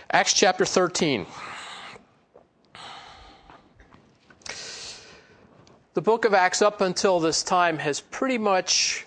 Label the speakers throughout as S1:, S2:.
S1: Acts chapter 13. The book of Acts up until this time has pretty much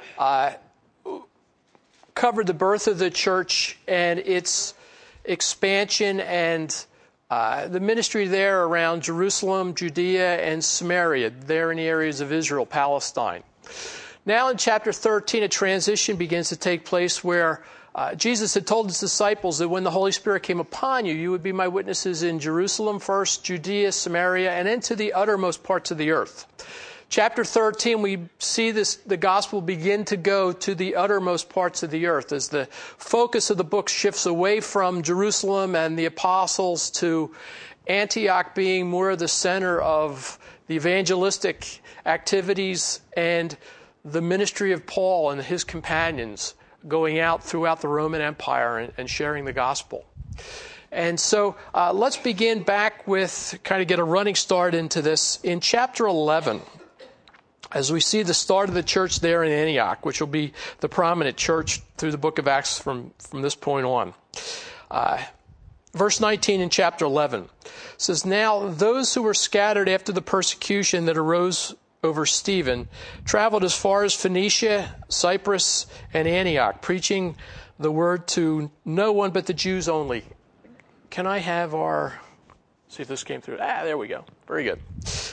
S1: covered the birth of the church and its expansion and the ministry there around Jerusalem, Judea, and Samaria, there in the areas of Israel, Palestine. Now in chapter 13, a transition begins to take place where Jesus had told his disciples that when the Holy Spirit came upon you, you would be my witnesses in Jerusalem first, Judea, Samaria, and into the uttermost parts of the earth. Chapter 13, we see the gospel begin to go to the uttermost parts of the earth as the focus of the book shifts away from Jerusalem and the apostles to Antioch being more of the center of the evangelistic activities and the ministry of Paul and his companions going out throughout the Roman Empire and sharing the gospel. And so let's begin back with, kind of get a running start into this, in chapter 11, as we see the start of the church there in Antioch, which will be the prominent church through the book of Acts from this point on. Verse 19 in chapter 11 says, "Now those who were scattered after the persecution that arose over Stephen traveled as far as Phoenicia, Cyprus, and Antioch, preaching the word to no one but the Jews only." Can I have see if this came through. There we go. Very good.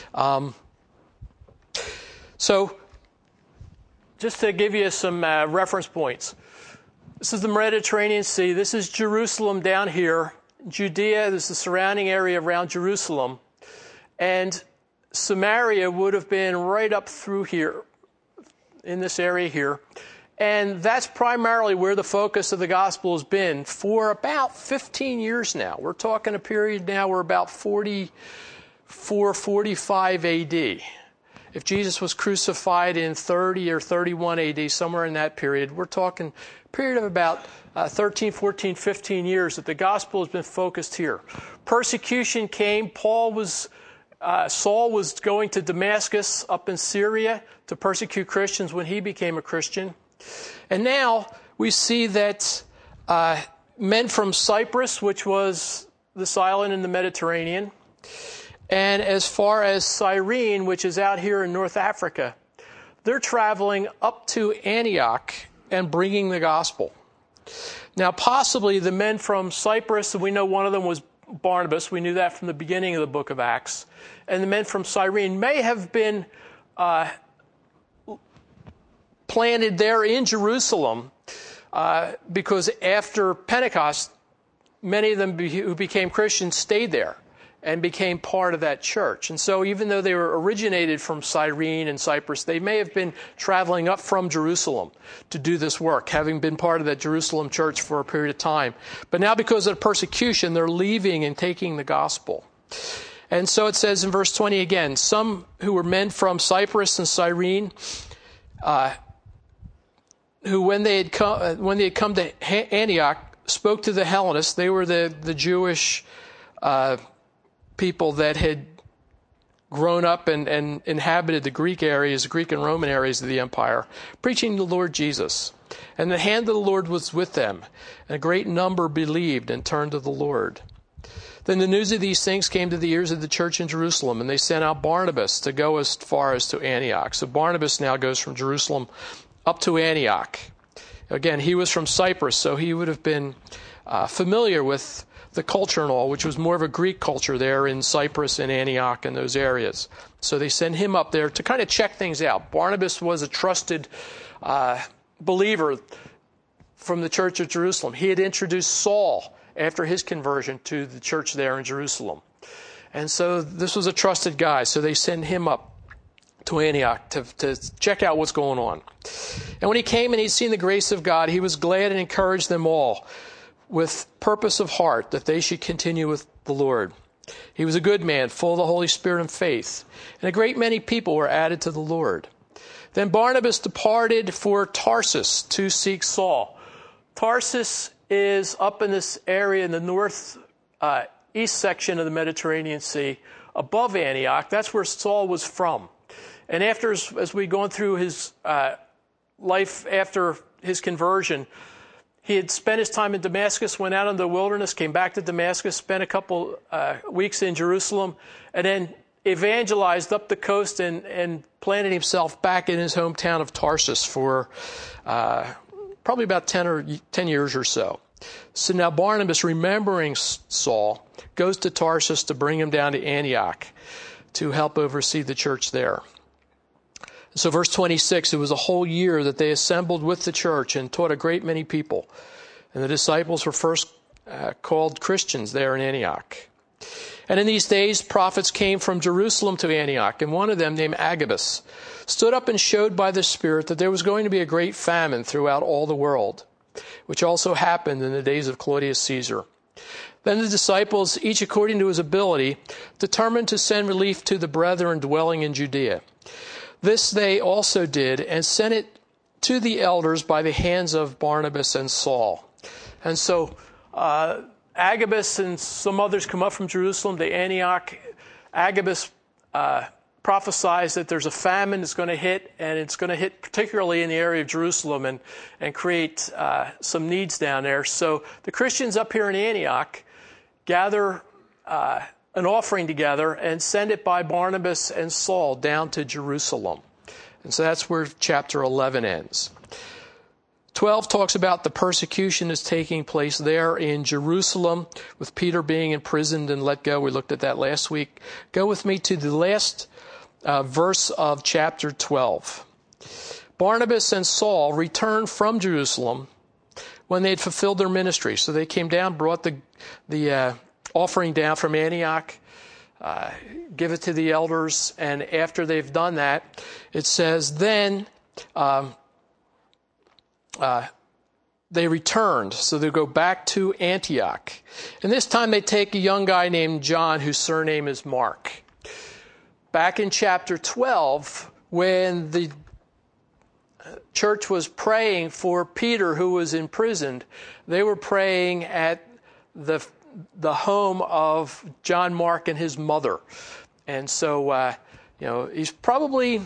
S1: So just to give you some reference points, this is the Mediterranean Sea. This is Jerusalem down here. Judea, this is the surrounding area around Jerusalem. And Samaria would have been right up through here, in this area here. And that's primarily where the focus of the gospel has been for about 15 years now. We're talking a period now where about 44, 45 AD. If Jesus was crucified in 30 or 31 AD, somewhere in that period, we're talking a period of about 13, 14, 15 years that the gospel has been focused here. Persecution came. Saul was going to Damascus up in Syria to persecute Christians when he became a Christian. And now we see that men from Cyprus, which was this island in the Mediterranean, and as far as Cyrene, which is out here in North Africa, they're traveling up to Antioch and bringing the gospel. Now, possibly the men from Cyprus, and we know one of them was Barnabas. We knew that from the beginning of the book of Acts. And the men from Cyrene may have been planted there in Jerusalem because after Pentecost, many of them who became Christians stayed there and became part of that church. And so even though they were originated from Cyrene and Cyprus, they may have been traveling up from Jerusalem to do this work, having been part of that Jerusalem church for a period of time. But now because of the persecution, they're leaving and taking the gospel. And so it says in verse 20 again, some who were men from Cyprus and Cyrene, who when they had come to Antioch, spoke to the Hellenists. They were the Jewish people that had grown up and inhabited the Greek areas, Greek and Roman areas of the empire, preaching the Lord Jesus. And the hand of the Lord was with them, and a great number believed and turned to the Lord. Then the news of these things came to the ears of the church in Jerusalem, and they sent out Barnabas to go as far as to Antioch. So Barnabas now goes from Jerusalem up to Antioch. Again, he was from Cyprus, so he would have been familiar with the culture and all, which was more of a Greek culture there in Cyprus and Antioch and those areas. So they send him up there to kind of check things out. Barnabas was a trusted believer from the church of Jerusalem. He had introduced Saul after his conversion to the church there in Jerusalem. And so this was a trusted guy. So they send him up to Antioch to check out what's going on. And when he came and he'd seen the grace of God, he was glad and encouraged them all with purpose of heart that they should continue with the Lord. He was a good man, full of the Holy Spirit and faith. And a great many people were added to the Lord. Then Barnabas departed for Tarsus to seek Saul. Tarsus is up in this area in the north east section of the Mediterranean Sea, above Antioch. That's where Saul was from. And after, as we gone through his life after his conversion, He had spent his time in Damascus, went out into the wilderness, came back to Damascus, spent a couple weeks in Jerusalem, and then evangelized up the coast and planted himself back in his hometown of Tarsus for probably about 10 years or so. So now Barnabas, remembering Saul, goes to Tarsus to bring him down to Antioch to help oversee the church there. So verse 26, it was a whole year that they assembled with the church and taught a great many people. And the disciples were first called Christians there in Antioch. And in these days, prophets came from Jerusalem to Antioch, and one of them, named Agabus, stood up and showed by the Spirit that there was going to be a great famine throughout all the world, which also happened in the days of Claudius Caesar. Then the disciples, each according to his ability, determined to send relief to the brethren dwelling in Judea. This they also did, and sent it to the elders by the hands of Barnabas and Saul. And so Agabus and some others come up from Jerusalem to Antioch. Agabus prophesies that there's a famine that's going to hit, and it's going to hit particularly in the area of Jerusalem and create some needs down there. So the Christians up here in Antioch gather an offering together and send it by Barnabas and Saul down to Jerusalem. And so that's where chapter 11 ends. 12 talks about the persecution that's taking place there in Jerusalem, with Peter being imprisoned and let go. We looked at that last week. Go with me to the last verse of chapter 12. Barnabas and Saul returned from Jerusalem when they had fulfilled their ministry. So they came down, brought the offering down from Antioch, give it to the elders, and after they've done that, it says, then they returned. So they go back to Antioch. And this time they take a young guy named John, whose surname is Mark. Back in chapter 12, when the church was praying for Peter, who was imprisoned, they were praying at the home of John Mark and his mother. And so, he's probably,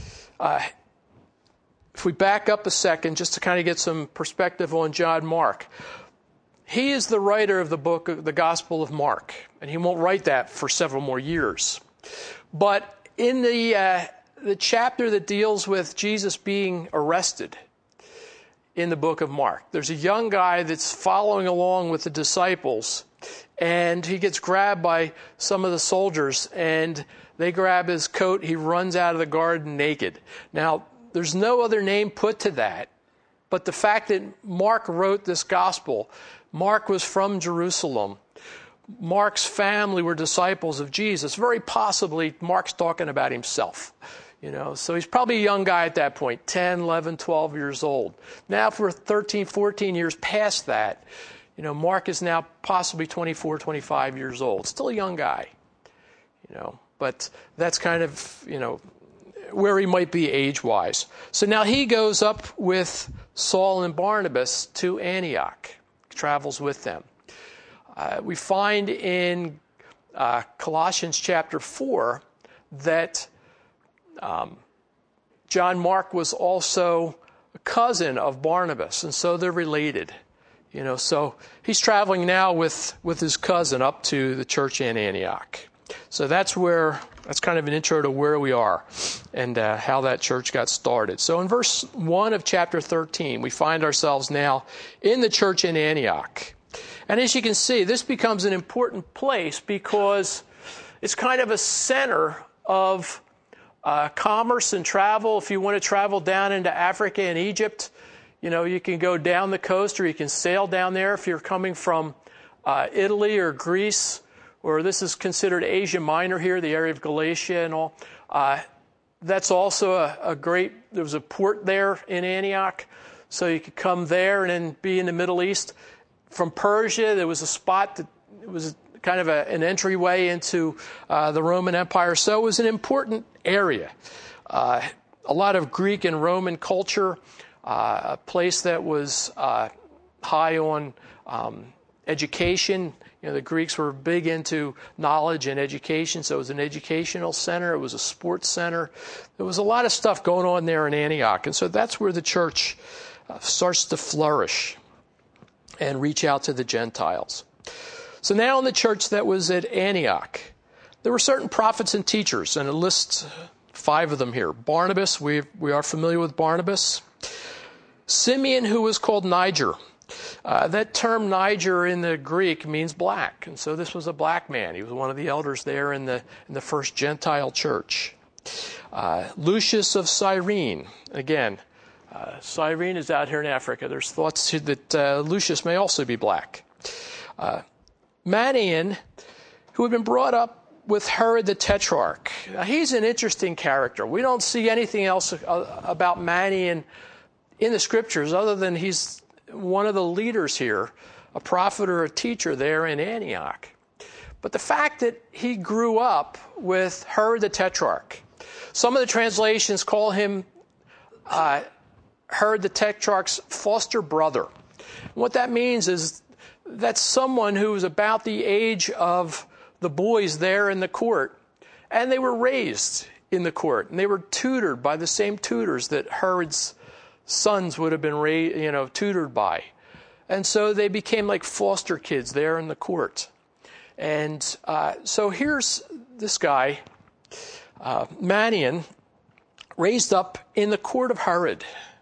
S1: if we back up a second, just to kind of get some perspective on John Mark, he is the writer of the book, the Gospel of Mark, and he won't write that for several more years. But in the chapter that deals with Jesus being arrested in the book of Mark, there's a young guy that's following along with the disciples, and he gets grabbed by some of the soldiers, and they grab his coat. He runs out of the garden naked. Now, there's no other name put to that, but the fact that Mark wrote this gospel, Mark was from Jerusalem. Mark's family were disciples of Jesus. Very possibly, Mark's talking about himself. So he's probably a young guy at that point, 10, 11, 12 years old. Now, for 13, 14 years past that, Mark is now possibly 24, 25 years old. Still a young guy, but that's kind of, where he might be age-wise. So now he goes up with Saul and Barnabas to Antioch, travels with them. We find in Colossians chapter 4 that John Mark was also a cousin of Barnabas, and so they're related. So he's traveling now with his cousin up to the church in Antioch. So that's kind of an intro to where we are and how that church got started. So in verse 1 of chapter 13, we find ourselves now in the church in Antioch. And as you can see, this becomes an important place because it's kind of a center of commerce and travel. If you want to travel down into Africa and Egypt, you can go down the coast or you can sail down there. If you're coming from Italy or Greece, or this is considered Asia Minor here, the area of Galatia and all, that's also there was a port there in Antioch, so you could come there and then be in the Middle East. From Persia, there was a spot that was kind of an entryway into the Roman Empire, so it was an important area. A lot of Greek and Roman culture, a place that was high on education. The Greeks were big into knowledge and education, so it was an educational center. It was a sports center. There was a lot of stuff going on there in Antioch, and so that's where the church starts to flourish. and reach out to the Gentiles. So now in the church that was at Antioch, there were certain prophets and teachers, and it lists 5 of them here. Barnabas, we are familiar with Barnabas. Simeon, who was called Niger. That term Niger in the Greek means black, and so this was a black man. He was one of the elders there in the first Gentile church. Lucius of Cyrene. Again, Cyrene is out here in Africa. There's thoughts that Lucius may also be black. Manaen, who had been brought up with Herod the Tetrarch. Now, he's an interesting character. We don't see anything else about Manaen in the scriptures other than he's one of the leaders here, a prophet or a teacher there in Antioch. But the fact that he grew up with Herod the Tetrarch, some of the translations call him Herod the Tetrarch's foster brother. And what that means is that's someone who was about the age of the boys there in the court, and they were raised in the court, and they were tutored by the same tutors that Herod's sons would have been tutored by. And so they became like foster kids there in the court. And so here's this guy, Manaen, raised up in the court of Herod.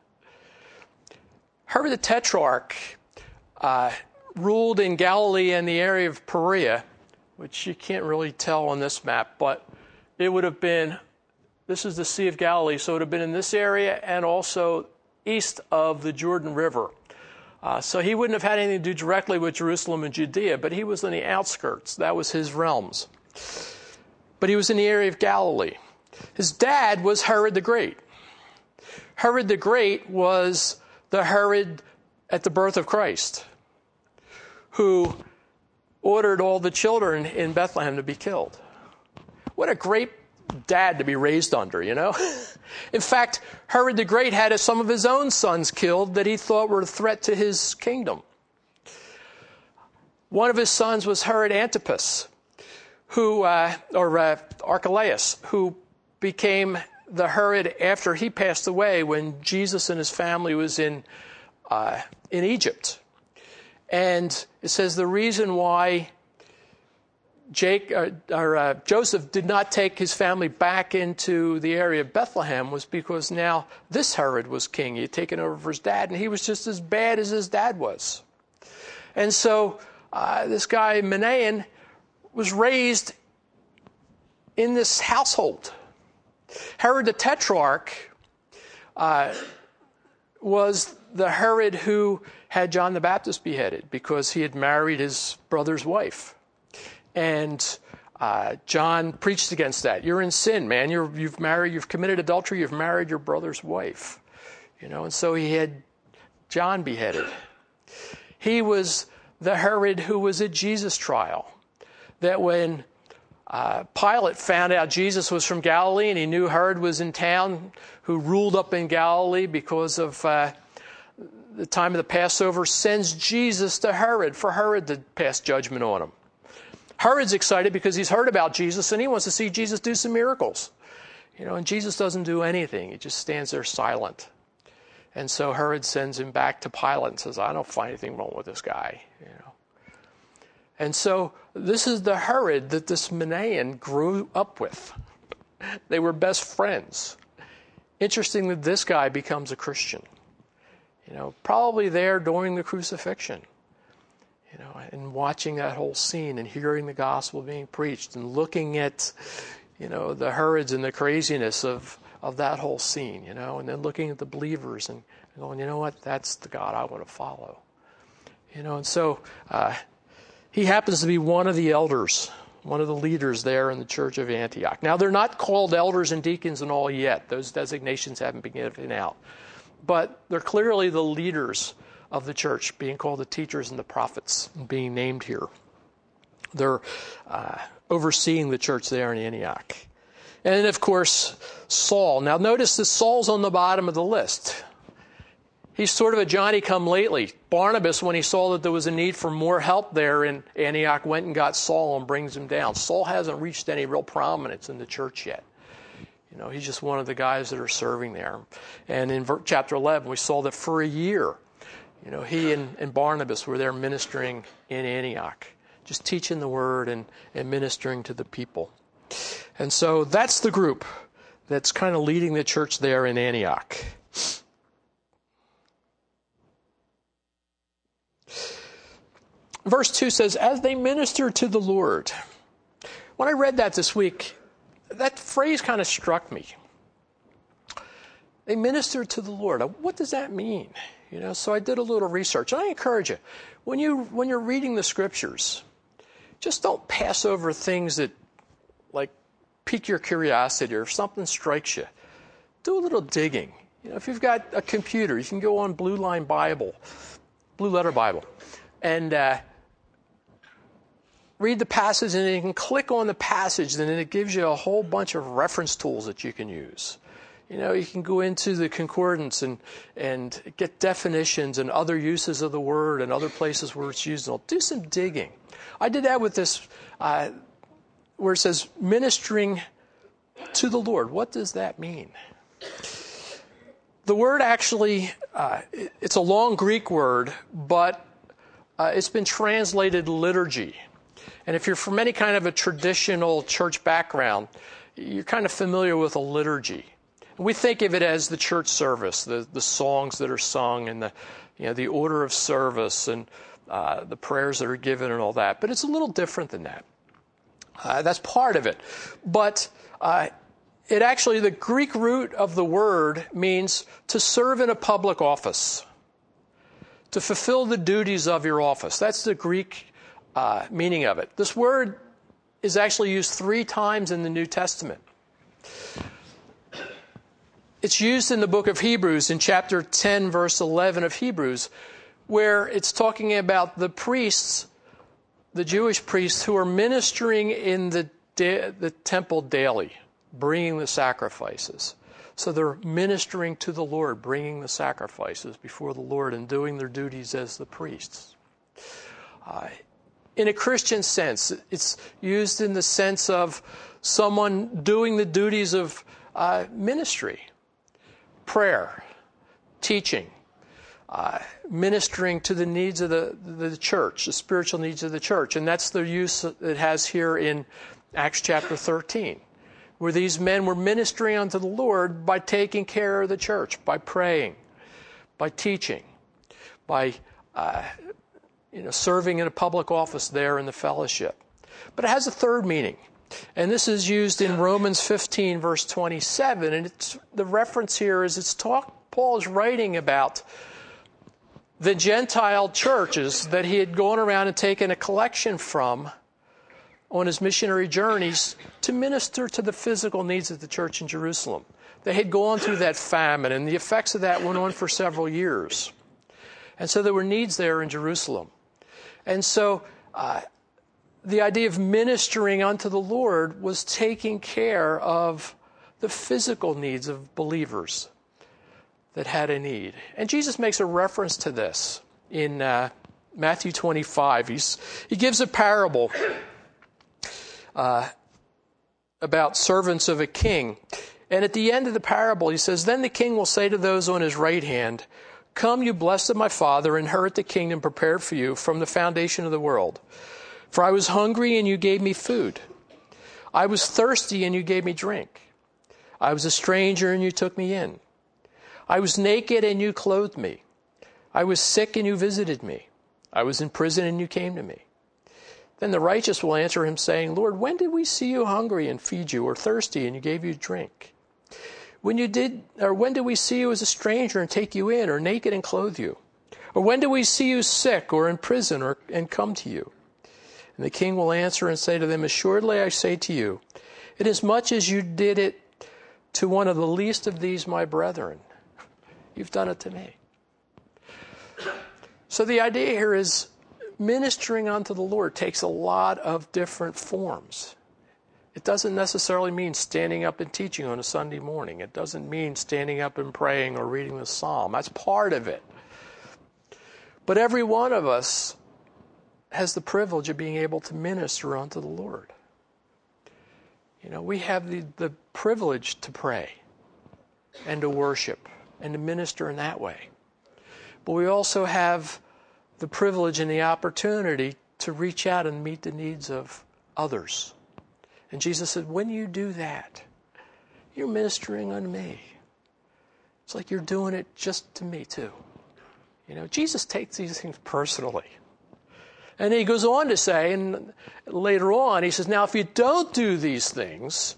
S1: Herod the Tetrarch ruled in Galilee and the area of Perea, which you can't really tell on this map, but it would have been, this is the Sea of Galilee, so it would have been in this area and also east of the Jordan River. So he wouldn't have had anything to do directly with Jerusalem and Judea, but he was in the outskirts. That was his realms. But he was in the area of Galilee. His dad was Herod the Great. Herod the Great was the Herod at the birth of Christ, who ordered all the children in Bethlehem to be killed. What a great dad to be raised under, you know? In fact, Herod the Great had some of his own sons killed that he thought were a threat to his kingdom. One of his sons was Herod Antipas, Archelaus, who became the Herod after he passed away when Jesus and his family was in Egypt. And it says the reason why Joseph did not take his family back into the area of Bethlehem was because now this Herod was king. He had taken over for his dad, and he was just as bad as his dad was. And so this guy, Manaen, was raised in this household. Herod the Tetrarch was the Herod who had John the Baptist beheaded because he had married his brother's wife. And John preached against that. You're in sin, man. You've committed adultery. You've married your brother's wife. And so he had John beheaded. He was the Herod who was at Jesus' trial. That when Pilate found out Jesus was from Galilee and he knew Herod was in town, who ruled up in Galilee because of the time of the Passover, sends Jesus to Herod for Herod to pass judgment on him. Herod's excited because he's heard about Jesus and he wants to see Jesus do some miracles. And Jesus doesn't do anything. He just stands there silent. And so Herod sends him back to Pilate and says, I don't find anything wrong with this guy. And so this is the Herod that this Manaen grew up with. They were best friends. Interesting that this guy becomes a Christian. Probably there during the crucifixion. And watching that whole scene and hearing the gospel being preached and looking at, the Herods and the craziness of that whole scene, and then looking at the believers and going, you know what, that's the God I want to follow. And so he happens to be one of the elders, one of the leaders there in the church of Antioch. Now, they're not called elders and deacons and all yet. Those designations haven't been given out. But they're clearly the leaders of the church, being called the teachers and the prophets, being named here. They're overseeing the church there in Antioch. And then, of course, Saul. Now, notice that Saul's on the bottom of the list. He's sort of a Johnny-come-lately. Barnabas, when he saw that there was a need for more help there in Antioch, went and got Saul and brings him down. Saul hasn't reached any real prominence in the church yet. He's just one of the guys that are serving there. And in chapter 11, we saw that for a year, He and Barnabas were there ministering in Antioch, just teaching the word and ministering to the people. And so that's the group that's kind of leading the church there in Antioch. Verse 2 says, as they minister to the Lord. When I read that this week, that phrase kind of struck me. They minister to the Lord. What does that mean? So I did a little research. And I encourage you, when you're reading the scriptures, just don't pass over things that pique your curiosity, or if something strikes you, do a little digging. If you've got a computer, you can go on Blue Letter Bible, and read the passage, and then you can click on the passage, and then it gives you a whole bunch of reference tools that you can use. You can go into the concordance and get definitions and other uses of the word and other places where it's used. Do some digging. I did that with this, where it says ministering to the Lord. What does that mean? The word actually, it's a long Greek word, but it's been translated liturgy. And if you're from any kind of a traditional church background, you're kind of familiar with a liturgy. We think of it as the church service, the songs that are sung, and the order of service, and the prayers that are given, and all that. But it's a little different than that. That's part of it. But it actually, the Greek root of the word means to serve in a public office, to fulfill the duties of your office. That's the Greek meaning of it. This word is actually used 3 times in the New Testament. It's used in the book of Hebrews, in chapter 10, verse 11 of Hebrews, where it's talking about the priests, the Jewish priests, who are ministering in the temple daily, bringing the sacrifices. So they're ministering to the Lord, bringing the sacrifices before the Lord and doing their duties as the priests. In a Christian sense, it's used in the sense of someone doing the duties of ministry. Prayer, teaching, ministering to the needs of the church, the spiritual needs of the church. And that's the use it has here in Acts chapter 13, where these men were ministering unto the Lord by taking care of the church, by praying, by teaching, by serving in a public office there in the fellowship. But it has a third meaning. And this is used in Romans 15, verse 27. And the reference here is Paul is writing about the Gentile churches that he had gone around and taken a collection from on his missionary journeys to minister to the physical needs of the church in Jerusalem. They had gone through that famine, and the effects of that went on for several years. And so there were needs there in Jerusalem. And so the idea of ministering unto the Lord was taking care of the physical needs of believers that had a need. And Jesus makes a reference to this in Matthew 25. He gives a parable about servants of a king. And at the end of the parable, he says, "Then the king will say to those on his right hand, 'Come, you blessed of my Father, inherit the kingdom prepared for you from the foundation of the world. For I was hungry, and you gave me food. I was thirsty, and you gave me drink. I was a stranger, and you took me in. I was naked, and you clothed me. I was sick, and you visited me. I was in prison, and you came to me.' Then the righteous will answer him, saying, 'Lord, when did we see you hungry and feed you, or thirsty, and you gave you drink? When did we see you as a stranger and take you in, or naked and clothe you? Or when did we see you sick, or in prison, and come to you?' And the king will answer and say to them, 'Assuredly I say to you, inasmuch as you did it to one of the least of these my brethren, you've done it to me.'" So the idea here is ministering unto the Lord takes a lot of different forms. It doesn't necessarily mean standing up and teaching on a Sunday morning. It doesn't mean standing up and praying or reading the psalm. That's part of it. But every one of us has the privilege of being able to minister unto the Lord. We have the privilege to pray and to worship and to minister in that way. but we also have the privilege and the opportunity to reach out and meet the needs of others. And Jesus said, when you do that, you're ministering unto me. It's like you're doing it just to me too. Jesus takes these things personally. And he goes on to say, and later on, he says, now if you don't do these things,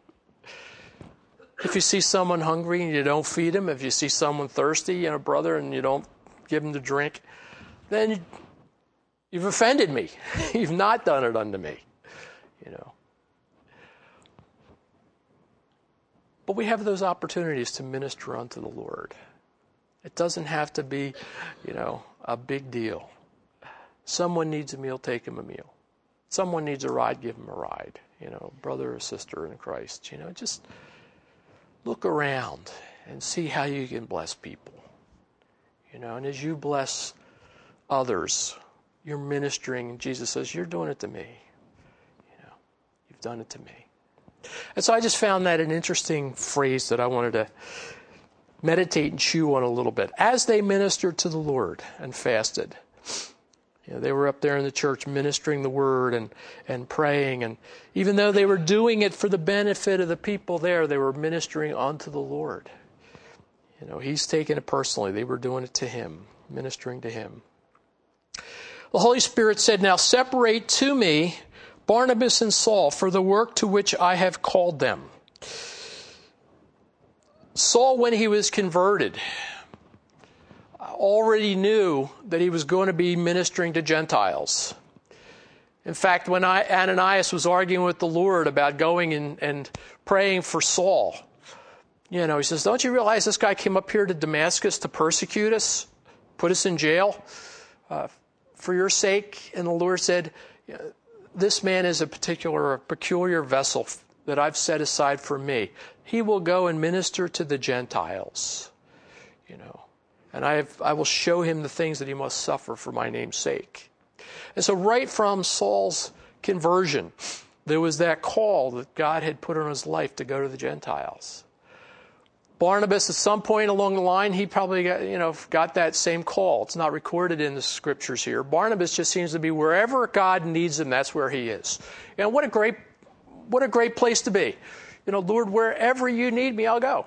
S1: if you see someone hungry and you don't feed him, if you see someone thirsty, brother, and you don't give him to drink, then you've offended me. You've not done it unto me. But we have those opportunities to minister unto the Lord. It doesn't have to be, a big deal. Someone needs a meal, take him a meal. Someone needs a ride, give him a ride. Brother or sister in Christ. Just look around and see how you can bless people. And as you bless others, you're ministering. And Jesus says, you're doing it to me. You've done it to me. And so I just found that an interesting phrase that I wanted to meditate and chew on a little bit. As they ministered to the Lord and fasted, they were up there in the church ministering the word and praying. And even though they were doing it for the benefit of the people there, they were ministering unto the Lord. He's taking it personally. They were doing it to him, ministering to him. The Holy Spirit said, now separate to me Barnabas and Saul for the work to which I have called them. Saul, when he was converted, already knew that he was going to be ministering to Gentiles. In fact, when Ananias was arguing with the Lord about going and praying for Saul, he says, don't you realize this guy came up here to Damascus to persecute us, put us in jail for your sake? And the Lord said, this man is a peculiar vessel that I've set aside for me. He will go and minister to the Gentiles, and I will show him the things that he must suffer for my name's sake. And so right from Saul's conversion, there was that call that God had put on his life to go to the Gentiles. Barnabas, at some point along the line, he probably got that same call. It's not recorded in the scriptures here. Barnabas just seems to be wherever God needs him, that's where he is. What a great place to be. Lord, wherever you need me, I'll go.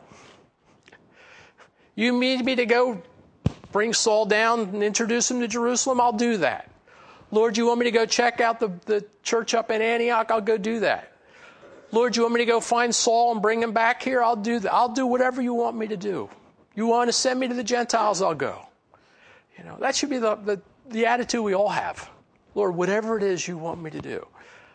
S1: You need me to go bring Saul down and introduce him to Jerusalem? I'll do that. Lord, you want me to go check out the church up in Antioch? I'll go do that. Lord, you want me to go find Saul and bring him back here? I'll do that. I'll do whatever you want me to do. You want to send me to the Gentiles? I'll go. That should be the attitude we all have. Lord, whatever it is you want me to do.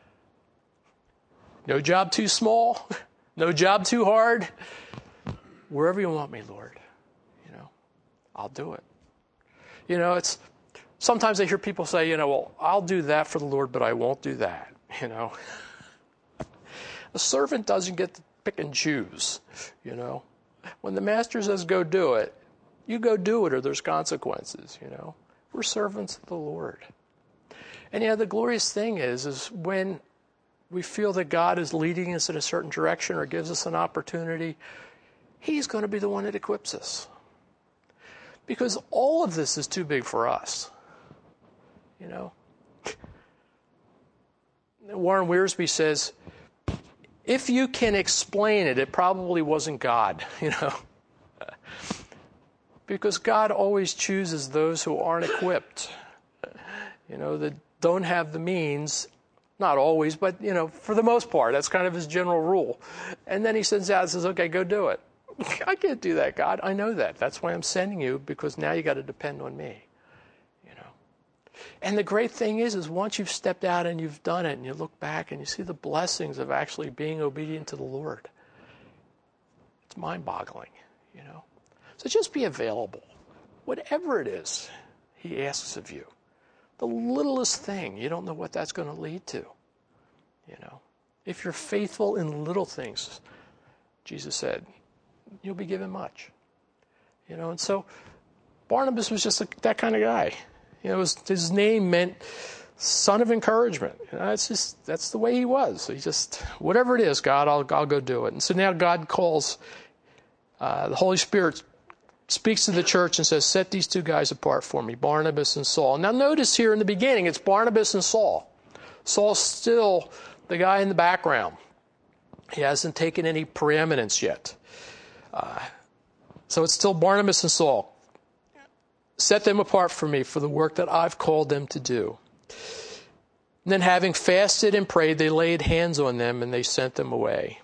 S1: No job too small. No job too hard. Wherever you want me, Lord. I'll do it. It's sometimes I hear people say, well, I'll do that for the Lord, but I won't do that. A servant doesn't get to pick and choose, When the master says go do it, you go do it or there's consequences, We're servants of the Lord. And the glorious thing is when we feel that God is leading us in a certain direction or gives us an opportunity, he's going to be the one that equips us. Because all of this is too big for us, Warren Wiersbe says, if you can explain it, it probably wasn't God, Because God always chooses those who aren't equipped, that don't have the means, not always, but, for the most part. That's kind of his general rule. And then he sends out and says, okay, go do it. I can't do that, God. I know that. That's why I'm sending you, because now you got to depend on me. And the great thing is once you've stepped out and you've done it and you look back and you see the blessings of actually being obedient to the Lord, it's mind-boggling, So just be available. Whatever it is he asks of you. The littlest thing, you don't know what that's going to lead to, If you're faithful in little things, Jesus said, you'll be given much. And so Barnabas was just that kind of guy. His name meant son of encouragement. That's the way he was. He just, whatever it is, God, I'll go do it. And so now God calls, the Holy Spirit speaks to the church and says, set these two guys apart for me, Barnabas and Saul. Now notice here in the beginning, it's Barnabas and Saul. Saul's still the guy in the background. He hasn't taken any preeminence yet. So it's still Barnabas and Saul. Set them apart for me for the work that I've called them to do. And then having fasted and prayed, they laid hands on them and they sent them away.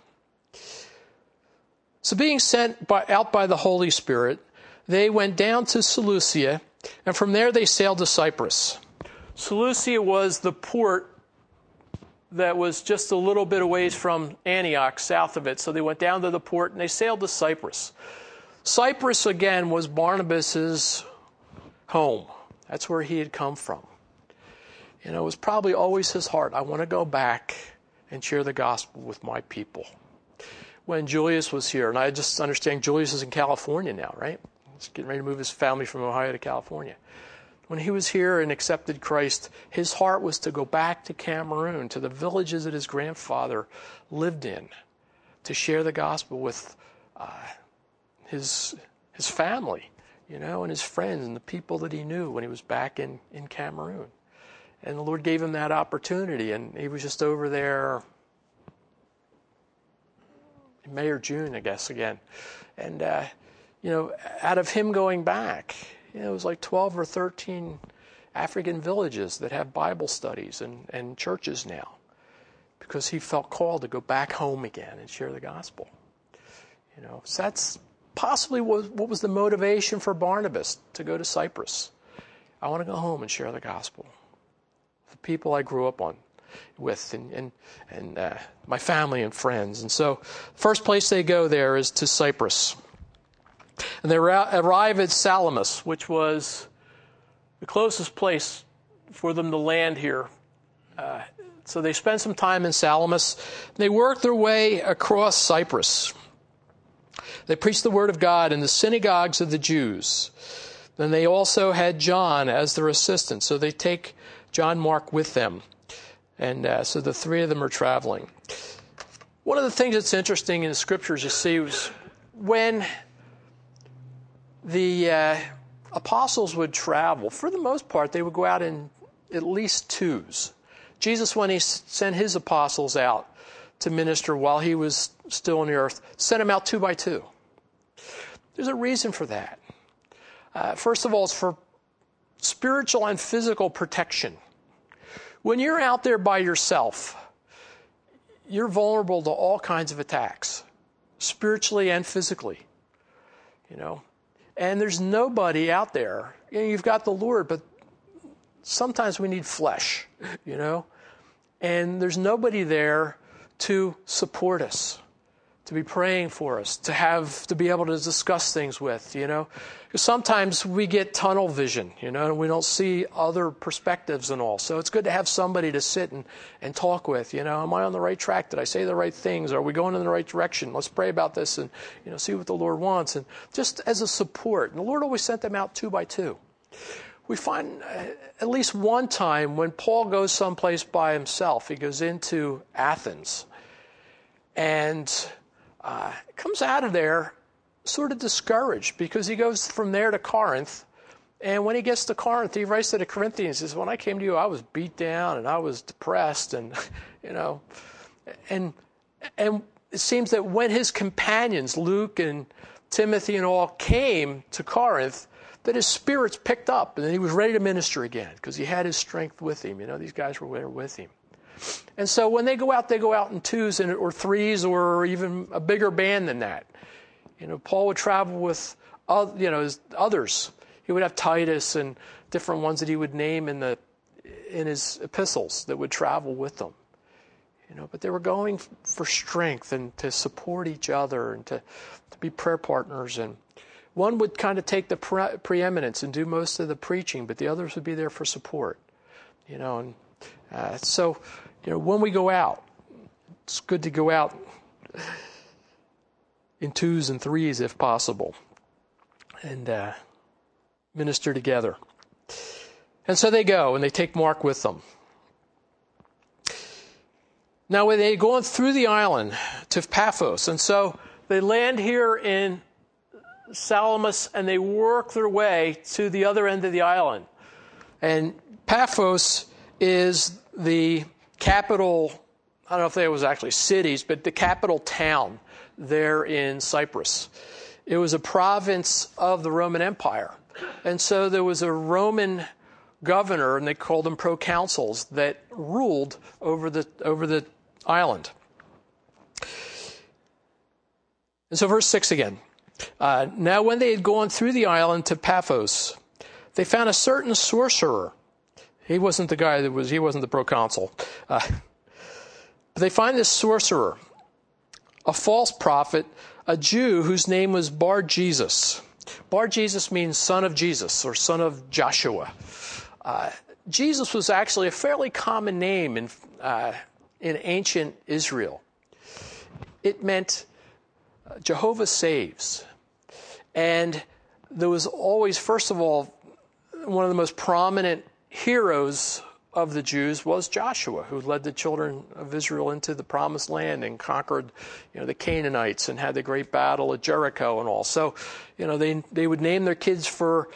S1: So being sent out by the Holy Spirit, they went down to Seleucia, and from there they sailed to Cyprus. Seleucia was the port that was just a little bit away from Antioch, south of it. So they went down to the port and they sailed to Cyprus. Cyprus, again, was Barnabas's home. That's where he had come from. You know, it was probably always his heart. I want to go back and share the gospel with my people. When Julius was here, and I just understand Julius is in California now, right? He's getting ready to move his family from Ohio to California. When he was here and accepted Christ, his heart was to go back to Cameroon, to the villages that his grandfather lived in, to share the gospel with his family, you know, and his friends and the people that he knew when he was back in Cameroon. And the Lord gave him that opportunity, and he was just over there in May or June, I guess, again. And, you know, out of him going back, you know, it was like 12 or 13 African villages that have Bible studies and churches now, because he felt called to go back home again and share the gospel. You know, so that's possibly what was the motivation for Barnabas to go to Cyprus. I want to go home and share the gospel. The people I grew up with and my family and friends. And so first place they go there is to Cyprus. And they arrive at Salamis, which was the closest place for them to land here. So they spend some time in Salamis. They work their way across Cyprus. They preached the word of God in the synagogues of the Jews. Then they also had John as their assistant. So they take John Mark with them. And so the three of them are traveling. One of the things that's interesting in the scriptures you see was when the apostles would travel, for the most part, they would go out in at least twos. Jesus, when he sent his apostles out to minister while he was still on the earth, sent them out 2 by 2. There's a reason for that. First of all, it's for spiritual and physical protection. When you're out there by yourself, you're vulnerable to all kinds of attacks, spiritually and physically, you know. And there's nobody out there. You know, you've got the Lord, but sometimes we need flesh, you know. And there's nobody there to support us, to be praying for us, to be able to discuss things with, you know. Because sometimes we get tunnel vision, you know, and we don't see other perspectives and all. So it's good to have somebody to sit and talk with, you know. Am I on the right track? Did I say the right things? Are we going in the right direction? Let's pray about this and, you know, see what the Lord wants. And just as a support. And the Lord always sent them out 2 by 2. We find at least one time when Paul goes someplace by himself, he goes into Athens and comes out of there sort of discouraged because he goes from there to Corinth. And when he gets to Corinth, he writes to the Corinthians, he says, when I came to you, I was beat down and I was depressed and, you know, and it seems that when his companions, Luke and Timothy and all, came to Corinth, that his spirits picked up and he was ready to minister again because he had his strength with him. You know, these guys were there with him. And so when they go out in twos or threes or even a bigger band than that. You know, Paul would travel with, you know, others. He would have Titus and different ones that he would name in his epistles that would travel with them. You know, but they were going for strength and to support each other and to be prayer partners. And one would kind of take the preeminence and do most of the preaching, but the others would be there for support. You know, and so, you know, when we go out, it's good to go out in twos and threes if possible and minister together. And so they go and they take Mark with them. Now when they go through the island to Paphos, and so they land here in Salamis, and they work their way to the other end of the island. And Paphos is the capital, I don't know if there was actually cities, but the capital town there in Cyprus. It was a province of the Roman Empire. And so there was a Roman governor, and they called them proconsuls, that ruled over the island. And so verse 6 again. Now when they had gone through the island to Paphos, they found a certain sorcerer. He wasn't the proconsul. But they find this sorcerer, a false prophet, a Jew whose name was Bar-Jesus. Bar-Jesus means son of Jesus or son of Joshua. Jesus was actually a fairly common name in ancient Israel. It meant Jehovah saves. And there was always, first of all, one of the most prominent heroes of the Jews was Joshua, who led the children of Israel into the promised land and conquered, the Canaanites and had the great battle at Jericho and all. So, they would name their kids for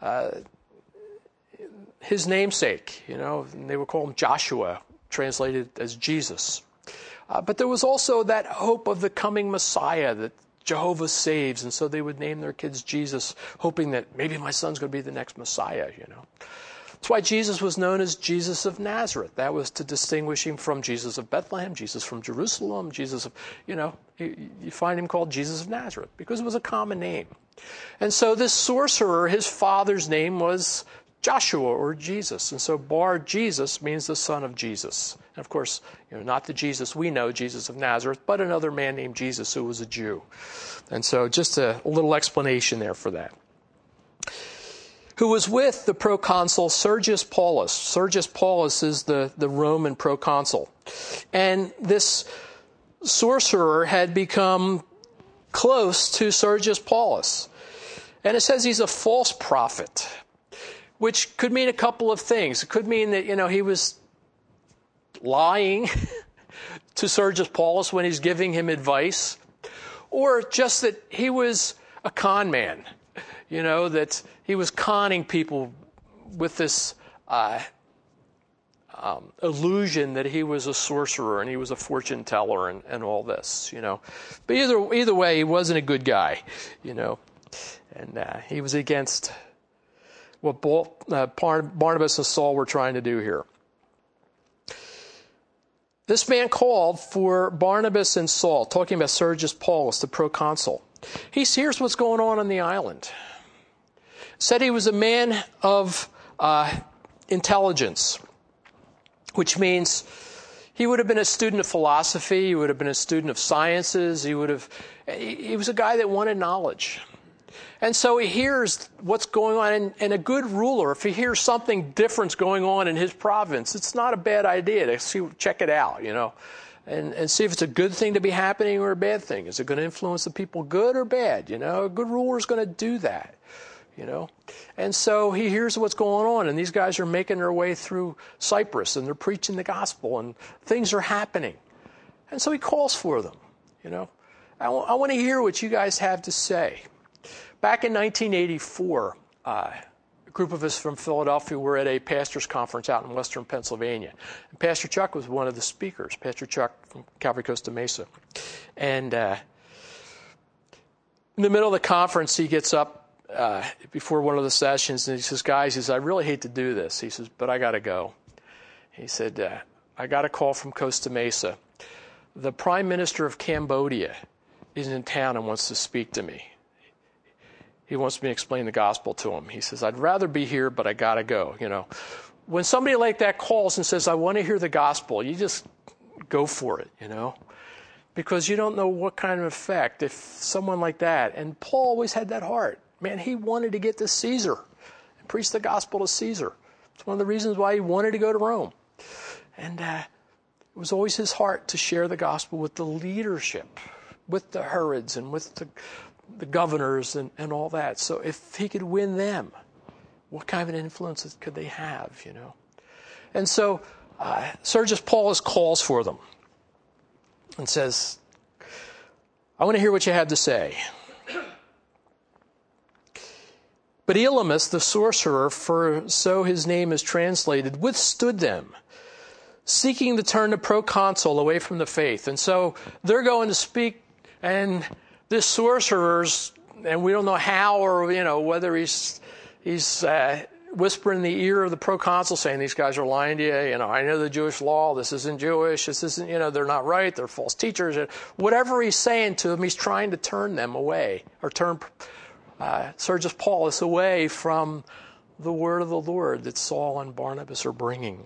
S1: his namesake, and they would call him Joshua, translated as Jesus. But there was also that hope of the coming Messiah that Jehovah saves, and so they would name their kids Jesus, hoping that maybe my son's going to be the next Messiah, That's why Jesus was known as Jesus of Nazareth. That was to distinguish him from Jesus of Bethlehem, Jesus from Jerusalem, Jesus of, you find him called Jesus of Nazareth because it was a common name. And so this sorcerer, his father's name was Joshua or Jesus. And so Bar-Jesus means the son of Jesus. And of course, not the Jesus we know, Jesus of Nazareth, but another man named Jesus who was a Jew. And so just a little explanation there for that. Who was with the proconsul Sergius Paulus. Sergius Paulus is the Roman proconsul. And this sorcerer had become close to Sergius Paulus. And it says he's a false prophet, which could mean a couple of things. It could mean that, he was lying to Sergius Paulus when he's giving him advice, or just that he was a con man, that he was conning people with this illusion that he was a sorcerer and he was a fortune teller and all this, But either way, he wasn't a good guy, and he was against what Barnabas and Saul were trying to do here. This man called for Barnabas and Saul, talking about Sergius Paulus, the proconsul. He hears what's going on the island. Said he was a man of intelligence, which means he would have been a student of philosophy, he would have been a student of sciences, he was a guy that wanted knowledge. And so he hears what's going on, and a good ruler, if he hears something different going on in his province, it's not a bad idea to check it out, and see if it's a good thing to be happening or a bad thing. Is it going to influence the people good or bad? A good ruler is going to do that, And so he hears what's going on, and these guys are making their way through Cyprus, and they're preaching the gospel, and things are happening. And so he calls for them, I want to hear what you guys have to say. Back in 1984, a group of us from Philadelphia were at a pastor's conference out in western Pennsylvania. And Pastor Chuck was one of the speakers, Pastor Chuck from Calvary Costa Mesa. And in the middle of the conference, he gets up before one of the sessions, and he says, guys, I really hate to do this. He says, but I got to go. He said, I got a call from Costa Mesa. The Prime Minister of Cambodia is in town and wants to speak to me. He wants me to explain the gospel to him. He says, I'd rather be here, but I got to go, When somebody like that calls and says, I want to hear the gospel, you just go for it, Because you don't know what kind of effect if someone like that, and Paul always had that heart. Man, he wanted to get to Caesar and preach the gospel to Caesar. It's one of the reasons why he wanted to go to Rome. And it was always his heart to share the gospel with the leadership, with the Herods and with the governors and all that. So if he could win them, what kind of an influence could they have, And so Sergius Paulus calls for them and says, I want to hear what you have to say. But Elymas, the sorcerer, for so his name is translated, withstood them, seeking to turn the proconsul away from the faith. And so they're going to speak, and this sorcerer's, and we don't know how or, whether he's whispering in the ear of the proconsul saying, these guys are lying to you. I know the Jewish law. This isn't Jewish. This isn't, they're not right. They're false teachers. Whatever he's saying to them, he's trying to turn them away, or turn Sergius Paulus away from the word of the Lord that Saul and Barnabas are bringing.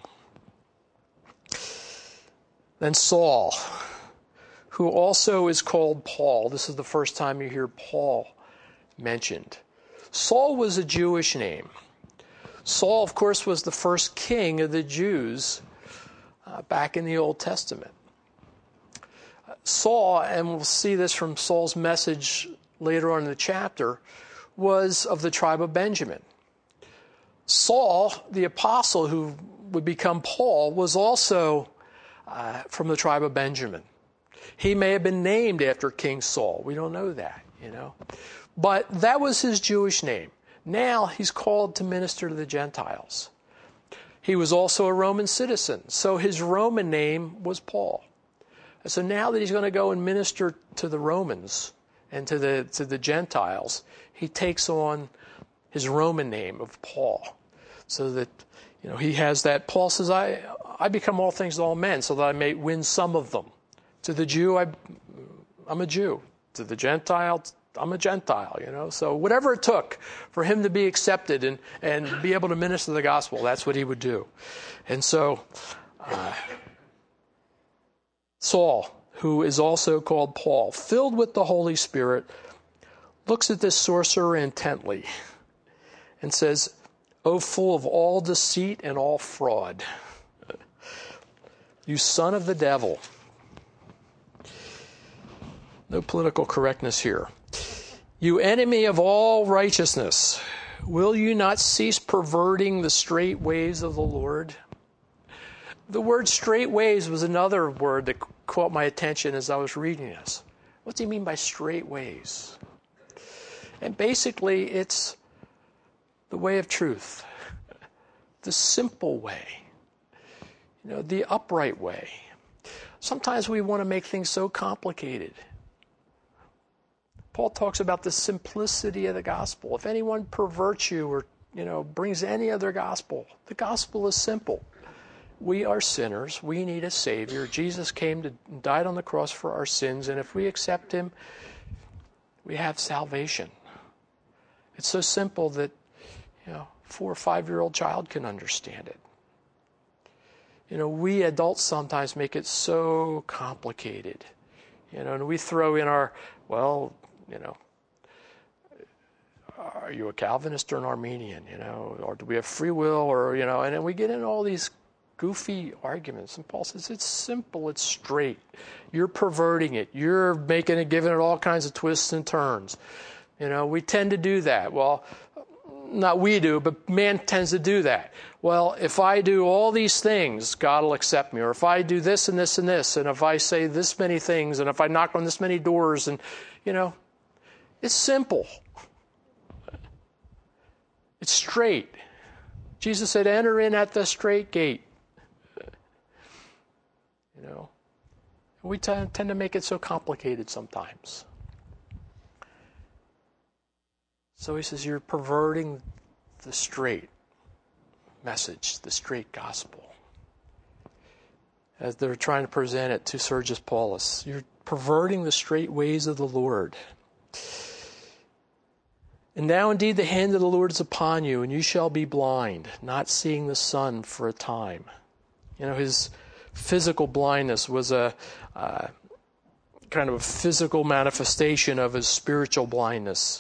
S1: Then Saul, who also is called Paul. This is the first time you hear Paul mentioned. Saul was a Jewish name. Saul, of course, was the first king of the Jews back in the Old Testament. Saul, and we'll see this from Saul's message later on in the chapter, was of the tribe of Benjamin. Saul, the apostle who would become Paul, was also from the tribe of Benjamin. He may have been named after King Saul. We don't know that, But that was his Jewish name. Now he's called to minister to the Gentiles. He was also a Roman citizen, so his Roman name was Paul. And so now that he's going to go and minister to the Romans and to the Gentiles, he takes on his Roman name of Paul. So that, he has that. Paul says, I become all things to all men so that I may win some of them. To the Jew, I'm a Jew. To the Gentile, I'm a Gentile, So whatever it took for him to be accepted and be able to minister the gospel, that's what he would do. And so Saul, who is also called Paul, filled with the Holy Spirit, looks at this sorcerer intently and says, "O full of all deceit and all fraud, you son of the devil." No political correctness here. "You enemy of all righteousness, will you not cease perverting the straight ways of the Lord?" The word straight ways was another word that caught my attention as I was reading this. What's he mean by straight ways? And basically, it's the way of truth, the simple way, the upright way. Sometimes we want to make things so complicated. Paul talks about the simplicity of the gospel. If anyone perverts you or, brings any other gospel, the gospel is simple. We are sinners. We need a Savior. Jesus came to died on the cross for our sins, and if we accept Him, we have salvation. It's so simple that, 4 or 5-year-old child can understand it. We adults sometimes make it so complicated. And we throw in our, are you a Calvinist or an Arminian, or do we have free will, or, and then we get into all these goofy arguments. And Paul says, it's simple, it's straight. You're perverting it. You're giving it all kinds of twists and turns. We tend to do that. Well, not we do, but man tends to do that. Well, if I do all these things, God will accept me. Or if I do this and this and this, and if I say this many things, and if I knock on this many doors, and, it's simple. It's straight. Jesus said, enter in at the straight gate. We tend to make it so complicated sometimes. So he says, you're perverting the straight message, the straight gospel. As they're trying to present it to Sergius Paulus, you're perverting the straight ways of the Lord. And now indeed the hand of the Lord is upon you, and you shall be blind, not seeing the sun for a time. His physical blindness was a kind of a physical manifestation of his spiritual blindness.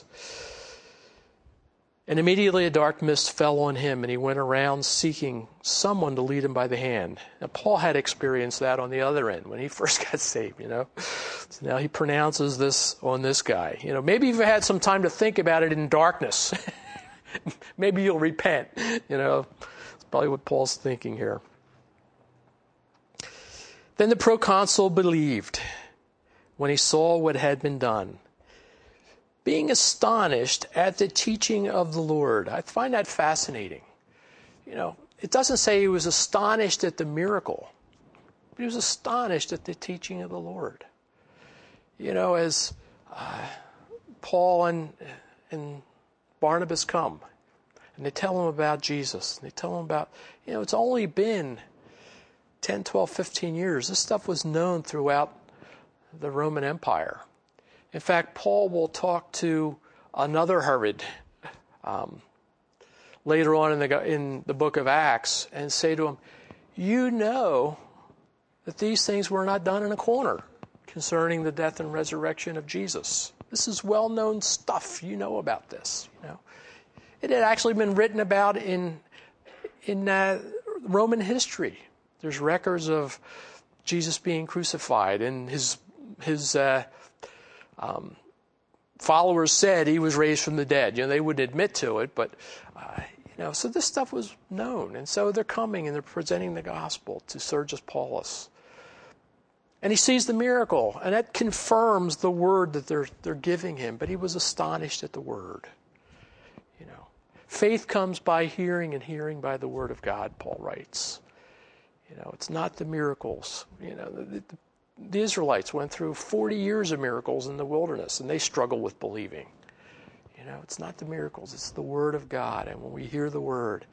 S1: And immediately a dark mist fell on him, and he went around seeking someone to lead him by the hand. Now, Paul had experienced that on the other end when he first got saved, So now he pronounces this on this guy. Maybe you've had some time to think about it in darkness. Maybe you'll repent. It's probably what Paul's thinking here. Then the proconsul believed when he saw what had been done. being astonished at the teaching of the Lord. I find that fascinating. It doesn't say he was astonished at the miracle. But he was astonished at the teaching of the Lord. As Paul and Barnabas come, and they tell him about Jesus. And they tell him about, it's only been 10, 12, 15 years. This stuff was known throughout the Roman Empire. In fact, Paul will talk to another Herod later on in the book of Acts and say to him, you know that these things were not done in a corner concerning the death and resurrection of Jesus. This is well-known stuff. You know about this. It had actually been written about in Roman history. There's records of Jesus being crucified, and his followers said he was raised from the dead. They wouldn't admit to it, but so this stuff was known, and so they're coming and they're presenting the gospel to Sergius Paulus, and he sees the miracle, and that confirms the word that they're giving him. But he was astonished at the word. Faith comes by hearing, and hearing by the word of God, Paul writes. It's not the miracles. The Israelites went through 40 years of miracles in the wilderness, and they struggle with believing. It's not the miracles, it's the word of God. And when we hear the word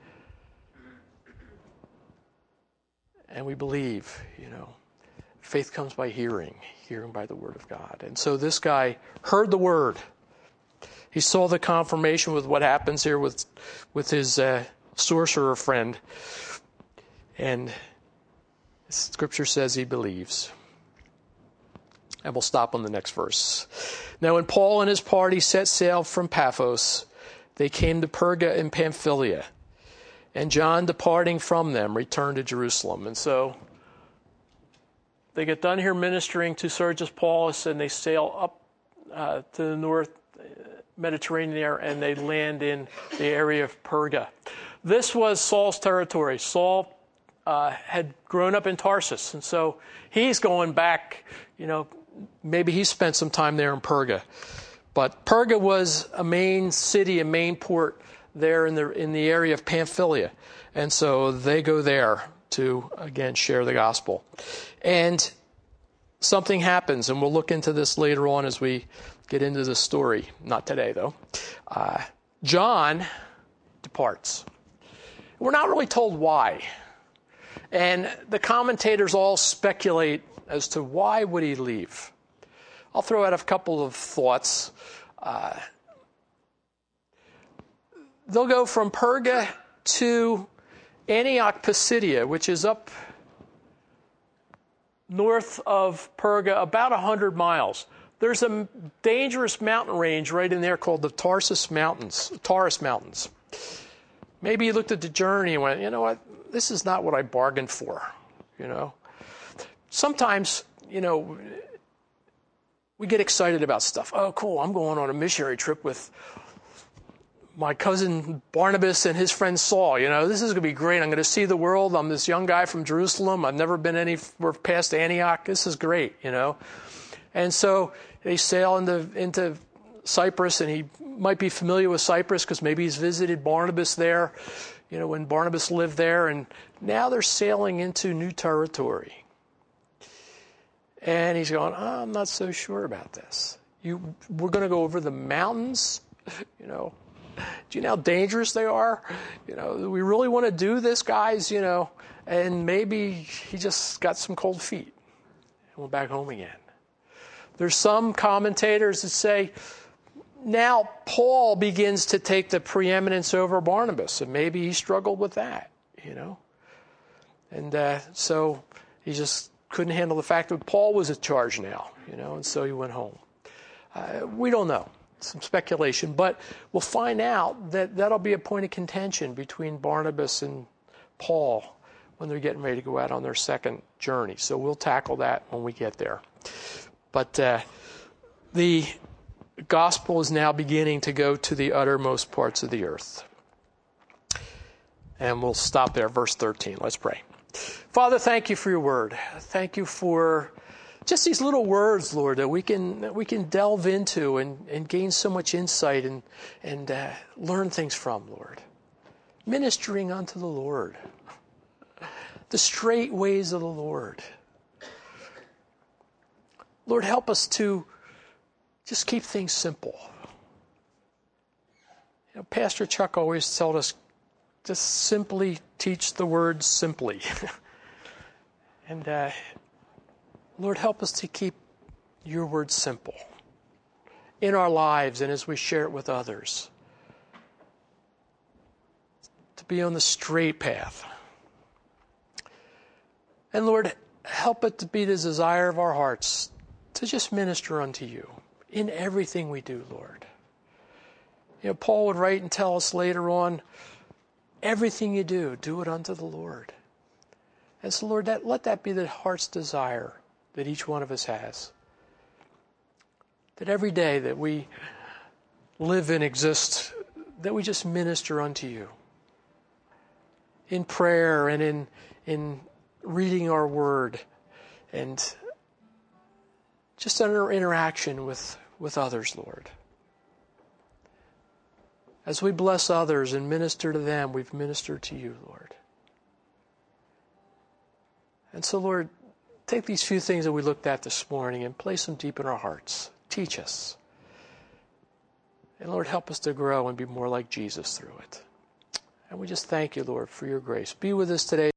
S1: and we believe, faith comes by hearing, hearing by the word of God. And so this guy heard the word. He saw the confirmation with what happens here with his sorcerer friend. And Scripture says he believes. And we'll stop on the next verse. Now, when Paul and his party set sail from Paphos, they came to Perga in Pamphylia. And John, departing from them, returned to Jerusalem. And so they get done here ministering to Sergius Paulus, and they sail up to the north Mediterranean there, and they land in the area of Perga. This was Saul's territory. Saul had grown up in Tarsus, and so he's going back, maybe he spent some time there in Perga. But Perga was a main city, a main port there in the area of Pamphylia. And so they go there to, again, share the gospel. And something happens, and we'll look into this later on as we get into the story. Not today, though. John departs. We're not really told why. And the commentators all speculate as to why would he leave. I'll throw out a couple of thoughts. They'll go from Perga to Antioch Pisidia, which is up north of Perga, about 100 miles. There's a dangerous mountain range right in there called the Taurus Mountains. Maybe he looked at the journey and went, you know what, this is not what I bargained for, Sometimes, we get excited about stuff. Oh, cool, I'm going on a missionary trip with my cousin Barnabas and his friend Saul. This is going to be great. I'm going to see the world. I'm this young guy from Jerusalem. I've never been anywhere past Antioch. This is great, And so they sail into Cyprus, and he might be familiar with Cyprus because maybe he's visited Barnabas there, when Barnabas lived there. And now they're sailing into new territory. And he's going, I'm not so sure about this. We're going to go over the mountains, Do you know how dangerous they are? Do we really want to do this, guys? And maybe he just got some cold feet and went back home again. There's some commentators that say, now Paul begins to take the preeminence over Barnabas, and maybe he struggled with that, And so he just couldn't handle the fact that Paul was in charge now, and so he went home. We don't know. Some speculation, but we'll find out that'll be a point of contention between Barnabas and Paul when they're getting ready to go out on their second journey. So we'll tackle that when we get there. But the gospel is now beginning to go to the uttermost parts of the earth. And we'll stop there, verse 13. Let's pray. Father, thank you for your word. Thank you for just these little words, Lord, that we can delve into and gain so much insight and learn things from, Lord. Ministering unto the Lord. The straight ways of the Lord. Lord, help us to just keep things simple. Pastor Chuck always told us, just simply teach the word simply. And Lord, help us to keep your word simple in our lives and as we share it with others. To be on the straight path. And Lord, help it to be the desire of our hearts to just minister unto you in everything we do, Lord. Paul would write and tell us later on, everything you do, do it unto the Lord. And so, Lord, let that be the heart's desire that each one of us has. That every day that we live and exist, that we just minister unto you. In prayer and in reading our word and just in our interaction with others, Lord. As we bless others and minister to them, we've ministered to you, Lord. And so, Lord, take these few things that we looked at this morning and place them deep in our hearts. Teach us. And Lord, help us to grow and be more like Jesus through it. And we just thank you, Lord, for your grace. Be with us today.